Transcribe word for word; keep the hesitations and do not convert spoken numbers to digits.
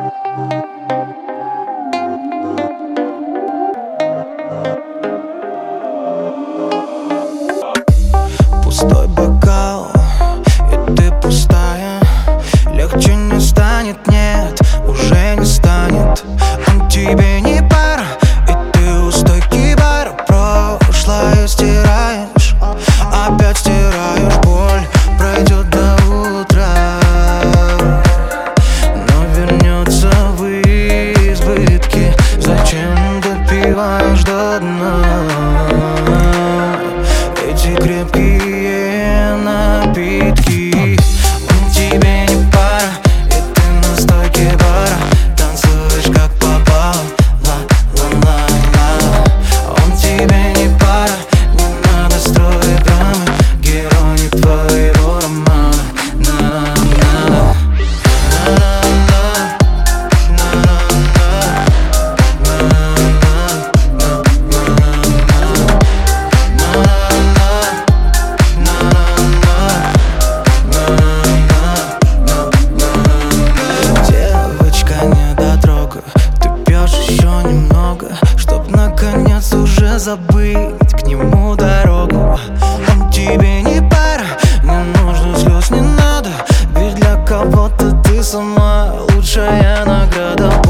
Пустой бокал, и ты пустая. Легче не станет, нет, уже не станет. Он тебе не пара, и ты у стойки бара. Прошлое стираешь, опять стираешь. Боль пройдет до утра, но вернется в избытке. Зачем допиваешь до дна эти крепкие напитки? Он тебе не пара, и ты на стойке бара танцуешь как попало, ла-ла-ла-ла. Он тебе не пара, не надо строить драмы. Герой не твоего романа. На-на-на, чтоб наконец уже забыть к нему дорогу. Он тебе не пара, не нужно слез, не надо. Ведь для кого-то ты сама лучшая награда.